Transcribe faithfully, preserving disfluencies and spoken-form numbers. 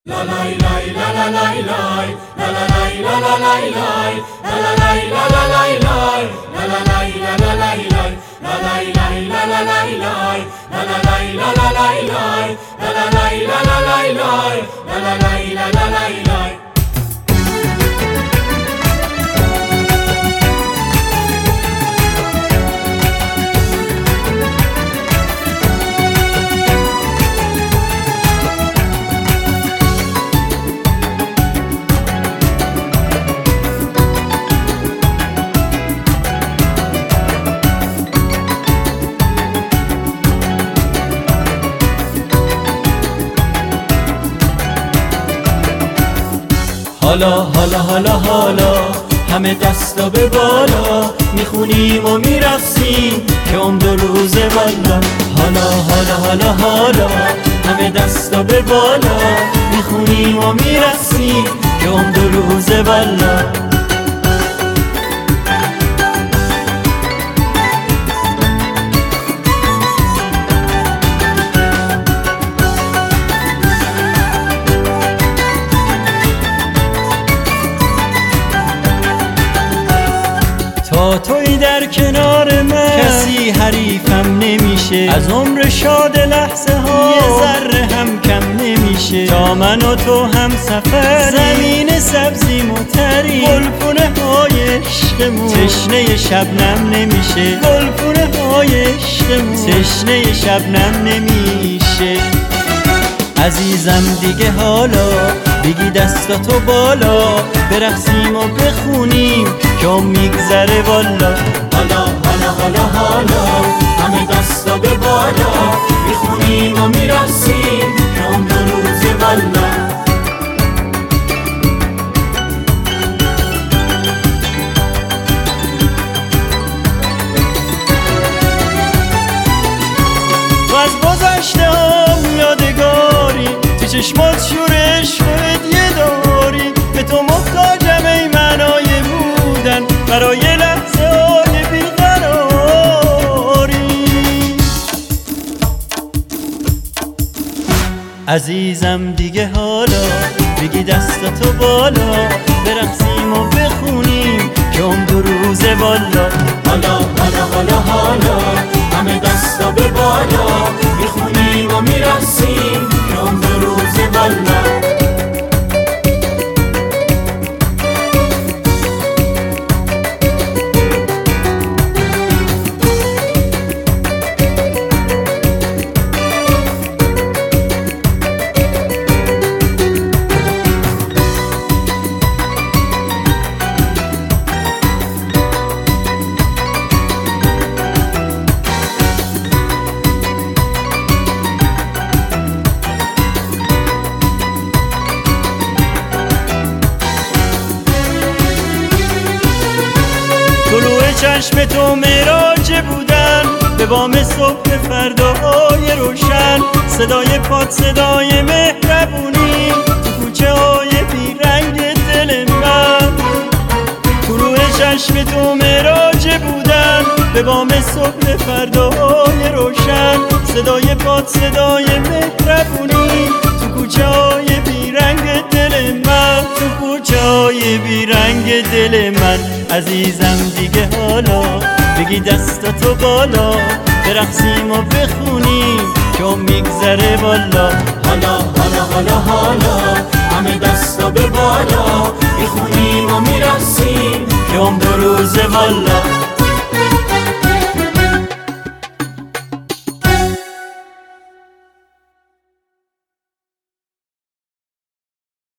حالا حالا حالا حالا همه دستا به بالا، میخونیم و میرقصیم که عمر و روزه والا. حالا حالا حالا حالا همه دستا به بالا، میخونیم و میرقصیم که عمر و روزه والا. تا توی در کنار من کسی حریفم نمیشه، از عمر شاد لحظه ها یه ذره هم کم نمیشه. تا من و تو هم سفر زمین سبزی متری، گلپونه های عشقمون تشنه شبنم نمیشه، گلپونه های عشقمون تشنه شبنم نمیشه. عزیزم دیگه حالا بگی دستاتو بالا، برقصیم و بخونیم که میگذره والا. حالا حالا حالا حالا همه دستا به بالا، میخونیم و میرقصیم که عمر و روزه والا. و از گذشته هم یادگاری، تو چشمات شور عشق و هدیه داری. به تو محتاجم ای معنای بودن برای لحظه های بیقراری. عزیزم دیگه حالا بگی دستاتو بالا، برقصیم و بخونیم که عمر و روزه والا. حالا حالا حالا حالا همه دستا به بالا، میخونیم و میرقصیم که عمر و روزه والا. طلوع چشم تو معراج بودن، به بام صبح فرداهای روشن. صدای پاد صدای مهربونی، تو کوچه های بیرنگ دل من. طلوع چشم تو معراج بودن، به بام صبح فرداهای روشن. صدای پاد صدای مهربونی، تو کوچه های بیرنگ دل من، تو کوچه های بیرنگ دل من. عزیزم دیگه حالا بگی دستاتو بالا، برقصیم و بخونیم که میگذره والا. حالا حالا حالا حالا همه دستا به بالا، میخونیم و میرقصیم که عمر و روزه والا.